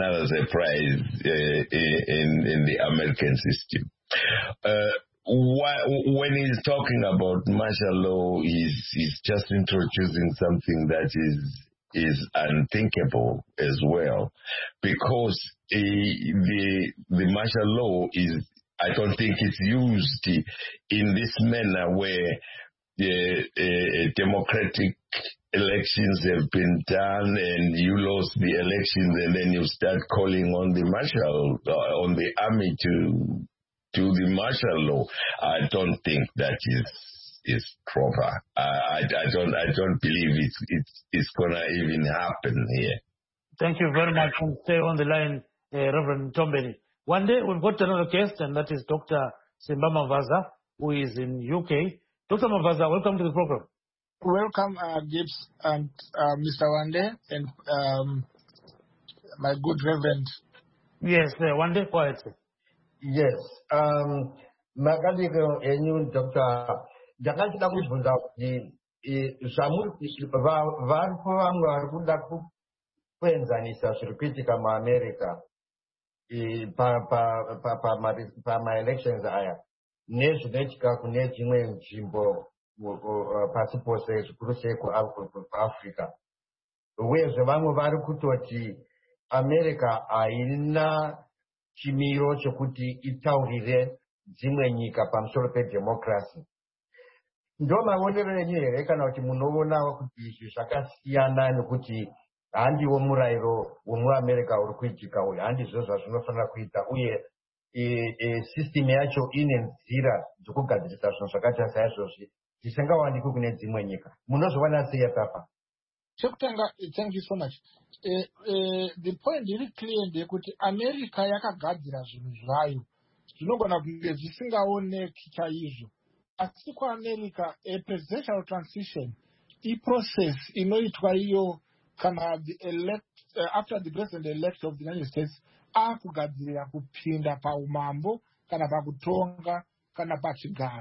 the American system. When he's talking about martial law, he's just introducing something that is unthinkable as well, because the martial law is, I don't think it's used in this manner where democratic elections have been done and you lost the elections and then you start calling on the on the army to do the martial law. I don't think that is proper. I don't believe it's gonna even happen here. Thank you very much. Stay on the line, Reverend Tombeni. One day we've got another guest, and that is Dr. Simba Mavaza, who is in UK. Dr. Mavaza, welcome to the program. Welcome, Gibbs and Mr. Wande and my good Reverend. Yes, Wande, quiet. Yes. Magaliko enyu Dr. Jakati la kuzungumza samuri vanhu vangu kuda kuenzanisa zviri kama America pa ma elections aya nezvinoitika kune dzimwe nzvimbo pasi pose zvikuru sei kuAfrica. uyezve vamwe vari kutoti America haina chimiro chekuti itaurire dzimwe nyika pamusoro pedemocracy. Ndo maonero enyu here kana kuti munoona kuti izvi zvakasiyana nekuti handiwo murayiro wemuamerica uri kuitika uyu, handizvo zvazvinofanira kuita, uye system yacho ine nzira dzokugadzirisa zvinhu zvakaita saizvozvi zvisingawanikwi kune dzimwe nyika. Munozviona sei papa? Chekutanga, thank you so much. The point iri clear ndeyekuti America yakagadzira zvinhu zvayo zvinogona kunge zvisingaoneki chaizvo. Asi kwaAmerica, a presidential transition process inoitwa iyo kana after the president elect of the United States akugadzirira kupinda paumambo kana pakutonga kana pachigaro.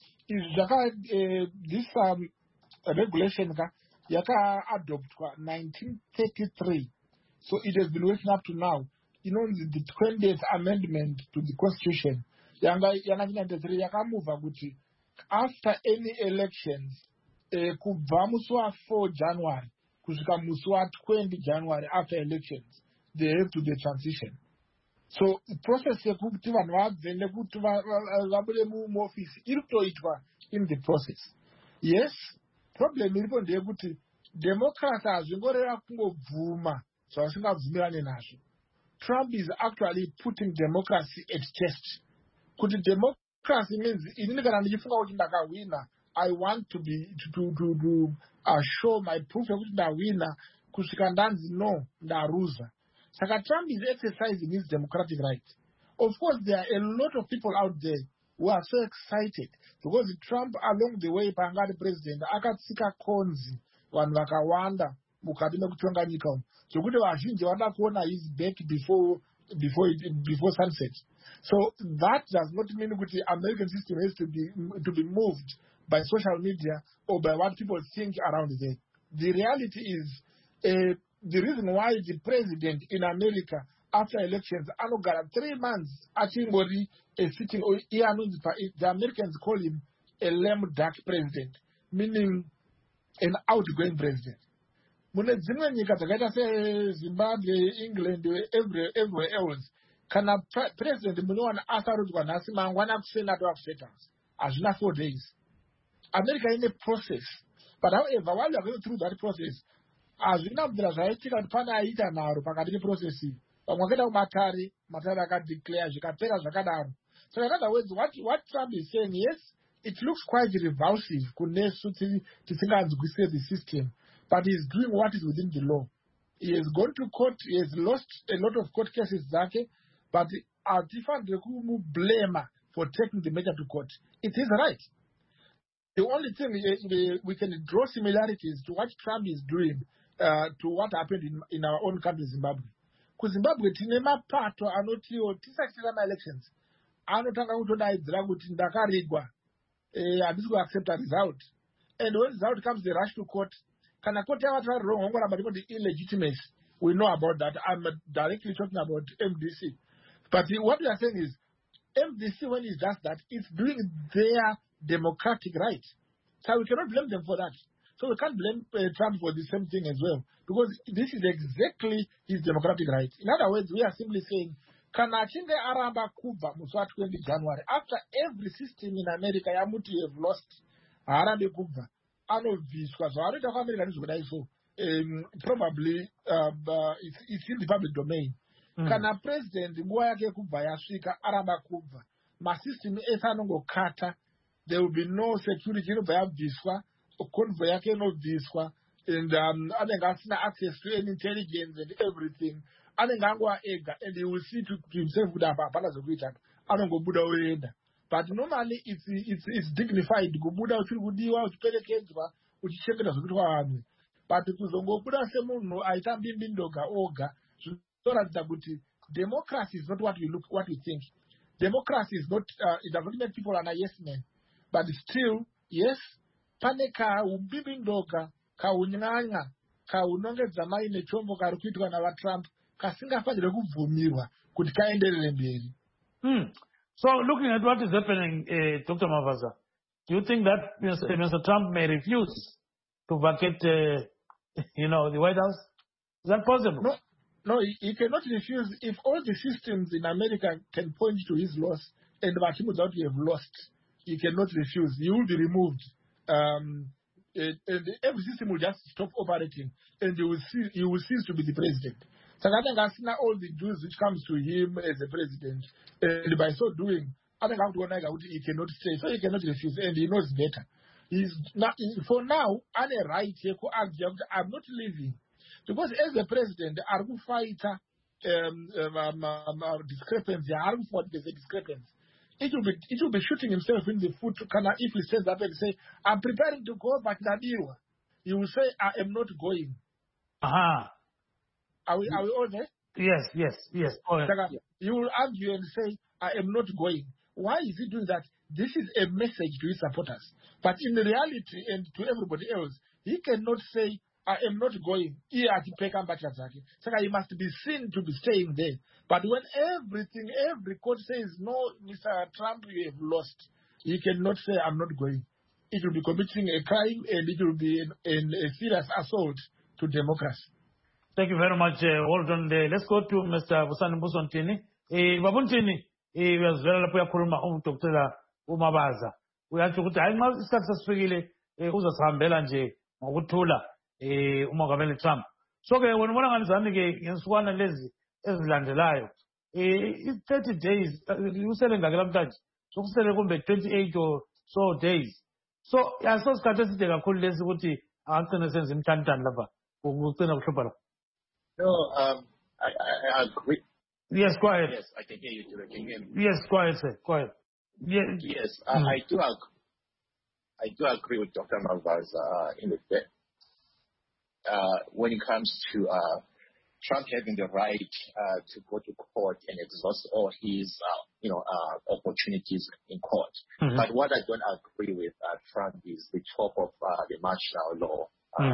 This regulation yaka-adoptwa 1933, so it has been working up to now. You know, the 20th amendment to the constitution yanga 1993 yakamuva kuti after any elections kubva musi wa4 January kusvika musi wa20 January after elections they have to the transition. So the process yekuti vanhu vabve nekuti vabude muofisi iri kutoitwa in the process. Yes, problem iripo ndeyekuti democracy hazvingoreva kungobvuma zvavasingabvumirane nazvo. Trump is actually putting democracy at test. Kuti democracy means inini kana ndichifunga kuti ndakawina, I want to show my proof yekuti ndawina kusvika ndanzi no ndaruza. Saka Trump is exercising his democratic right. Of course, there are a lot of people out there who are so excited because Trump along the way pangari president akatsika konzi vanhu vakawanda mukati mekutonga nyika umu zvokuti vazhinji vanoda kuona his back before sunset. So that does not mean that the American system has to be moved by social media or by what people think around there. The reality is the reason why the president in America after elections anogara 3 months achingori sitting, the Americans call him a lame duck president, meaning an outgoing president. Mune dzimwe nyika dzakaita seZimbabwe, England, everywhere else, kana president munowana asarudzwa nhasi mangwana kusenata wakusetans hazvina 4 days. America ine process, but however while you are going through that process hazvina kubvira zvaitika kuti pane aita nharo pakati peprocess iyi. Vamwe vakaenda kumatare, matare akadeclare zvikapera zvakadaro. So in other words, what Trump is saying, yes, it looks quite revulsive kunesu tisinganzwisise the system, but he's doing what is within the law. He has gone to court, he has lost a lot of court cases zake, but hatifanire kumublema for taking the matter to court. It is right. The only thing we can draw similarities to what Trump is doing to what happened in our own country, Zimbabwe. KuZimbabwe tine mapato anotiwo tisachitira ma-elections anotanga kutodaidzira kuti ndakarigwa, handisi kuaccept a result, and when result comes they rush to court. Kana court yavati vari wrong vangoramba kuti illegitimacy, we know about that. I'm directly talking about MDC, but what we are saying is MDC, when it does that, it's doing their democratic right, so we cannot blame them for that. So we can't blame Trump for the same thing as well, because this is exactly his democratic right. In other words, we are simply saying, kana achinge aramba kubva musi wa20 January, after every system in America yamuti have lost, haarambe kubva, anobviswa. Zvavanoita kuAmerica ndizvokudai so. Probably it's in the public domain. Kana president nguva yake yekubva yasvika aramba kubva, masystem ese anongokata, there will be no security inobva yabviswa, convoy yake inobviswa, and anenge asina access to any intelligence and everything. Anenge angova ega, and he will see to himself kuti apa hapana zvokuita, anongobuda oenda. But normally it's dignified kubuda uchiri kudiwa, uchiperekedzwa, uchichengeta zvekuitwa vamwe. But kuzongobuda semunhu aita mbimbindoga oga, zvinoratidza kuti democracy is not what we think. Democracy is not, it does not make people an yes men. But still, yes, pane kaumbibindoga, kaunyanya, kaunongedza maine chombo kari kuitwa navaTrump, kasingafanire kubvumirwa kuti kaenderere mberi. So looking at what is happening, Dr. Mavaza, do you think that Mr. Trump may refuse to vacate the White House? Is that possible? No, he cannot refuse. If all the systems in America can point to his loss, and Machimu that we have lost, he cannot refuse. He will be removed. And every system will just stop operating, and he will cease to be the president. So I think that's not all the dues which comes to him as a president. And by so doing, I think he cannot stay. So he cannot refuse, and he knows better. He's not, for now, I have a right here to argue, I'm not leaving. Because as a president, I will fight discrepancy. I will fight the discrepancy. It will be shooting himself in the foot if he says that and say, I'm preparing to go, but Nadiwa. He will say, I am not going. Are we all there? Yes. You will argue and say, I am not going. Why is he doing that? This is a message to his supporters. But in reality and to everybody else, he cannot say, I am not going. He must be seen to be staying there. But when every court says, no, Mr. Trump, you have lost, he cannot say, I'm not going. It will be committing a crime, and it will be a serious assault to democracy. Thank you very much, Walton. Let's go to Mr. Busani Busontini. Babuntini, uyazivela lapho uyakhuluma uDr. uMabaza. Uyatsho ukuthi hayi nxa isikhathi sesifikile uzasihambela nje ngokuthula uMongameli Trump. So ke wena ubona kanjani ke ngesukwana lezi ezilandelayo? 30 days usele ngake namhlanje. Sokusele kumbe 28 or so days. So yasosikhathi eside kakhulu lesi ukuthi angagcina senze imthanithani lapha. Ugcina kuhlupha lapha. No, I agree. Yes, quiet. Yes, I can hear you. Can you hear me? Yes, quiet, sir. Quiet. Yes, I do agree with Dr. Mabaza in the when it comes to Trump having the right to go to court and exhaust all his opportunities in court. But what I don't agree with Trump is the top of the martial law.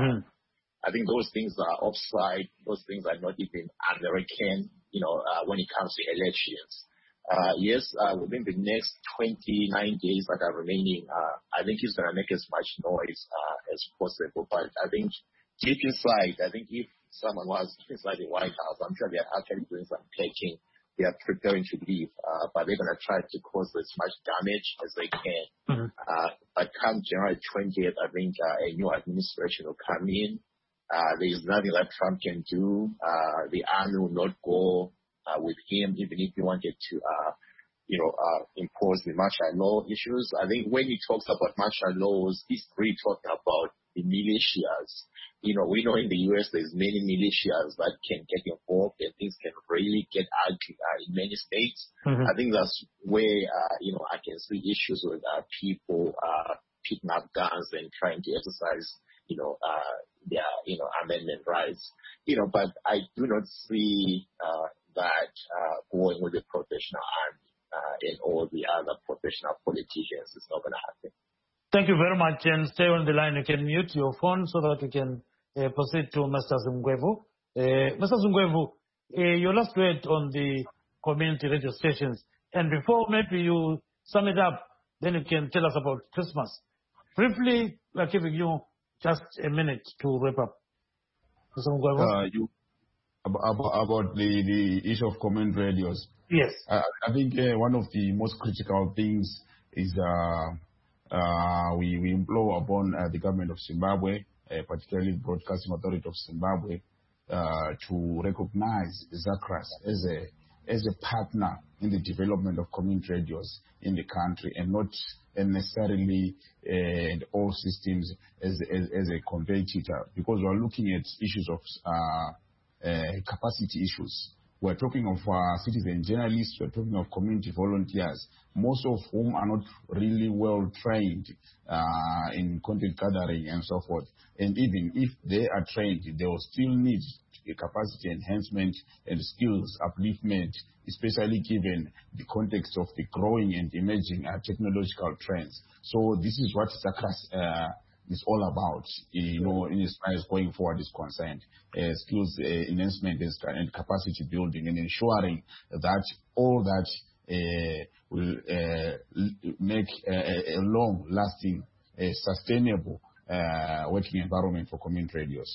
I think those things are offside. Those things are not even American, when it comes to elections. Yes, within the next 29 days that are remaining, I think he's going to make as much noise as possible. But I think deep inside, if someone was inside the White House, I'm sure they're actually doing some packing. They are preparing to leave, but they're going to try to cause as much damage as they can. But come January 20th, I think a new administration will come in. There is nothing that Trump can do. The army will not go with him, even if he wanted to, impose the martial law issues. I think when he talks about martial laws, he's really talking about the militias. We know in the U.S. there's many militias that can get involved, and things can really get ugly in many states. I think that's where, I can see issues with people picking up guns and trying to exercise, their, amendment rights. But I do not see that going with the professional army and all the other professional politicians. It's not going to happen. Thank you very much, and stay on the line. You can mute your phone so that we can proceed to Mr. Zungwevu. Mr. Zungwevu, your last word on the community radio stations. And before maybe you sum it up, then you can tell us about Christmas. Briefly, we're giving you just a minute to wrap up. Mr. Zungwevu? About the issue of community radios. Yes. I think one of the most critical things is we implore upon the government of Zimbabwe, particularly the Broadcasting Authority of Zimbabwe, to recognize ZACRAS as a partner in the development of community radios in the country, and not necessarily in all systems as a competitor, because we're looking at issues of capacity issues. We're talking of citizen journalists, we're talking of community volunteers, most of whom are not really well trained in content gathering and so forth. And even if they are trained, they will still need a capacity enhancement and skills upliftment, especially given the context of the growing and emerging technological trends. So this is what ZACRAS is all about, in as far as going forward is concerned. Skills enhancement and capacity building, and ensuring that all that will make a long-lasting, sustainable working environment for community radios.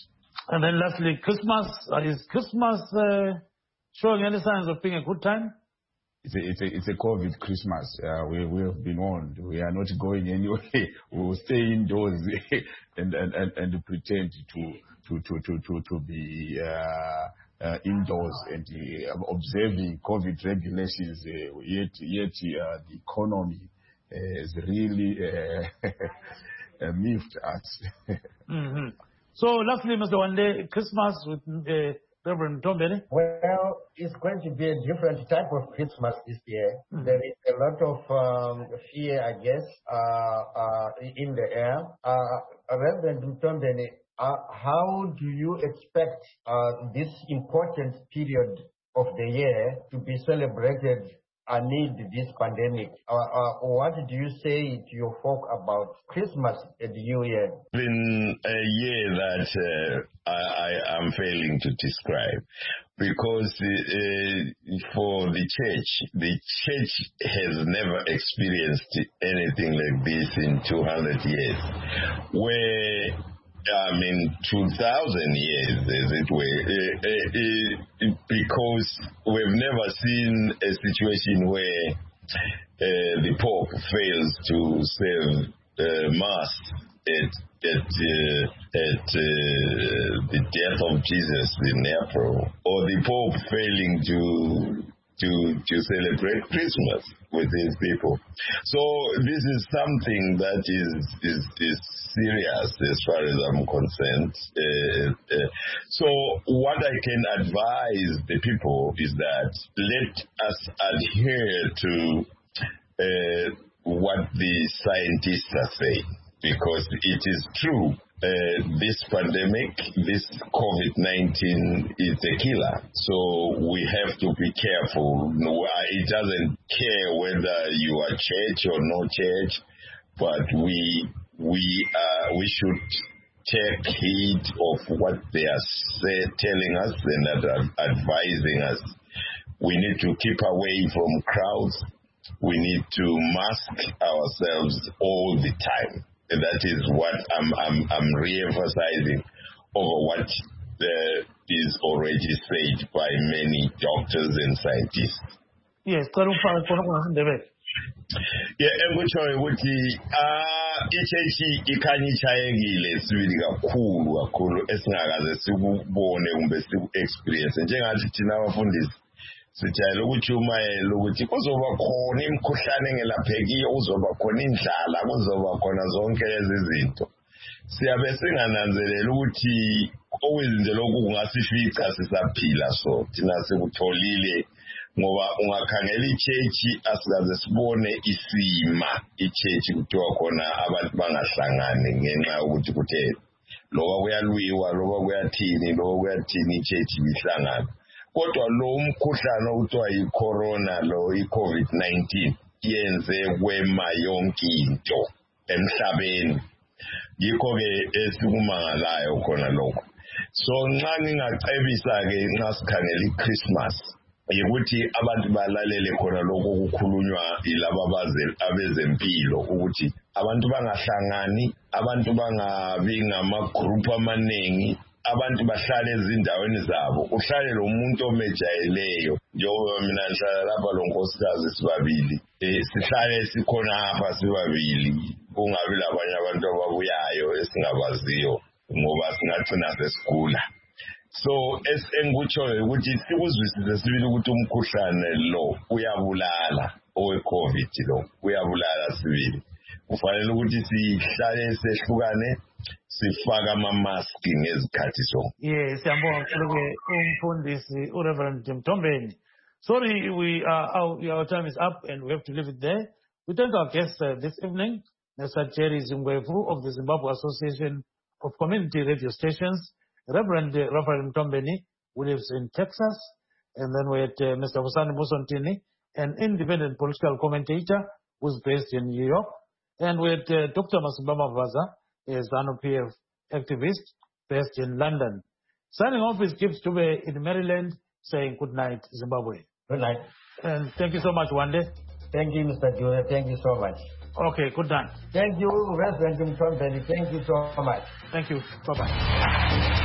And then lastly, Christmas. Is Christmas showing any signs of being a good time? It's a COVID Christmas. We have been warned. We are not going anywhere. We will stay indoors and pretend to be indoors and observing COVID regulations. Yet the economy has really miffed us. Mm-hmm. So lastly, Mr. Wande, Christmas with Reverend Tombeni? Well, it's going to be a different type of Christmas this year. Mm-hmm. There is a lot of fear, I guess, in the air. Reverend Tombeni, how do you expect this important period of the year to be celebrated amid this pandemic? What do you say to your folk about Christmas and New Year? It's been a year that I am failing to describe, because for the church has never experienced anything like this in 200 years, where 2,000 years, as it were, because we've never seen a situation where the Pope fails to serve Mass at the death of Jesus in April, or the Pope failing to celebrate Christmas with his people. So this is something that is serious as far as I'm concerned. So what I can advise the people is that let us adhere to what the scientists are saying, because it is true. This pandemic, this COVID-19 is a killer. So we have to be careful. It doesn't care whether you are church or no church, but we should take heed of what they are telling us and advising us. We need to keep away from crowds. We need to mask ourselves all the time. That is what I'm re-emphasizing over what is already said by many doctors and scientists. Yes, engikutshoyo ukuthi ichechi ikhanya ichayekile sibili kakhulu esingakaze sikubone kumbe siku-experience njengathi thina abafundisi sijayele ukutshumayela ukuthi kuzoba khona imikhuhlane engelaphekiyo, kuzoba khona indlala, kuzoba khona zonke lezi zinto. Siyabe singananzelela ukuthi okuyizinto lokhu kungasifica sisaphila, so thina sikutholile ngoba ungakhangela ichechi asikaze sibone isima ichechi kuthiwa khona abantu bangahlangani ngenxa yokuthi kutheni loba kuyalwiwa loba kuyathini ichechi bihlangana. Kodwa lo mkhuhlane okuthiwa yi-corona lo i-COVID-19 yenze kwema yonke into emhlabeni. Yikho-ke esikumangalayo khona lokho. So nxa ngingacebisa-ke nxa sikhangela i-Christmas yikuthi abantu balalele khona lokho okukhulunywa yilaba abezempilo ukuthi abantu bangahlangani, abantu bangabi ngamagroup amanengi, abantu bahlale ezindaweni zabo. Uhlale lo muntu omejayeleyo, njengoba mina ngihlala lapha lo nkosikazi sibabili, sihlale sikhona hapha sibabili, kungabi labanye abantu ababuyayo esingabaziyo ngoba singagcina sesigula. So engikutshoyo ukuthi sikuzwisise sibili ukuthi umkhuhlane lo uyabulala, owe-COVID lo uyabulala sibili. Kufanele ukuthi sihlale sehlukane, sifake ama-mask ngezikhathi zonke. Yes, siyabonga kakhulu umfundisi uReverend Mtombeni. Sorry, our time is up and we have to leave it there. We thank our guests this evening, Mr. Jerry Zingwevu of the Zimbabwe Association of Community Radio Stations, Reverend Raphael Mtombeni, who lives in Texas, and then we had Mr. Husani Musontini, an independent political commentator who's based in New York, and we had Dr. Masimbama Vaza, a ZANU-PF activist based in London. Signing off is Gibbs Dube in Maryland, saying good night, Zimbabwe. Good night. And thank you so much, Wande. Thank you, Mr. Dube. Thank you so much. Okay, good night. Thank you, Reverend Mtombeni. Thank you so much. Thank you. Bye-bye.